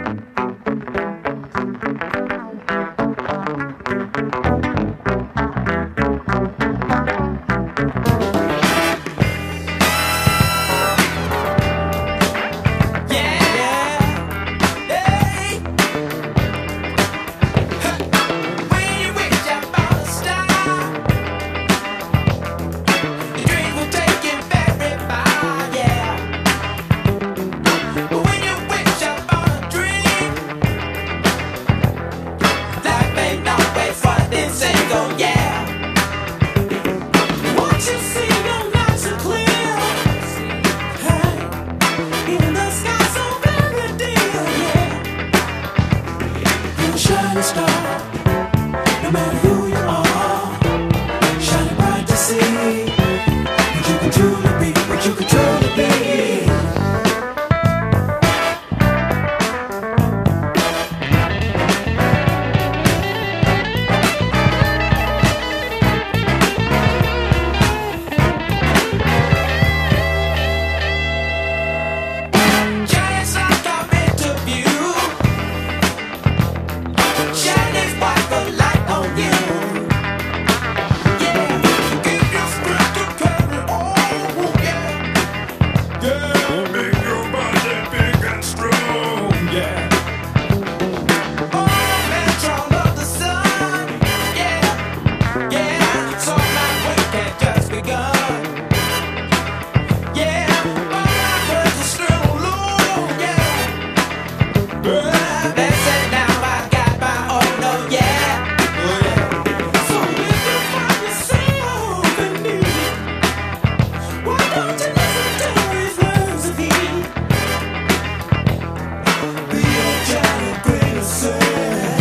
Shining star, no matter who you are, shining bright to see what you can truly be, what you can truly be. Giants like I'm into view, shining spark the light on you. Yeah, give your strength to carry on. Yeah, yeah, make your body big and strong. Yeah. Oh, metron of the sun. Yeah, yeah. So my work had just begun. Yeah, all my words are still low. Yeah, yeah. They say now I got my own. Oh yeah. Oh yeah. So if you find yourself in need, why don't you listen to his words of heat? Be a giant grain of sand.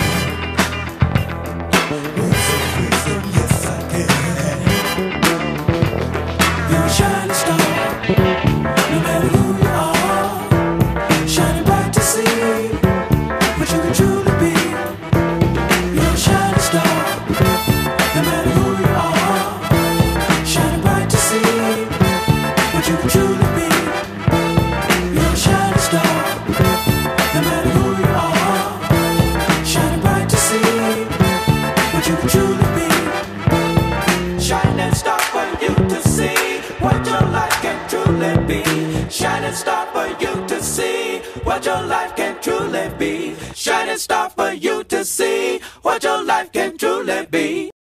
Words of wisdom, yes I can. You're a shining star, no matter who you are, shining bright to see what you can truly be. You're a shining star, no matter who you are, shining bright to see what you can truly be. You're a shining star, no matter who you are, shining bright to see what you can truly be. Shining star for you to see what your life can truly be. Shining star for you to see what your life can truly be. Shining star for you to see what your life can truly be.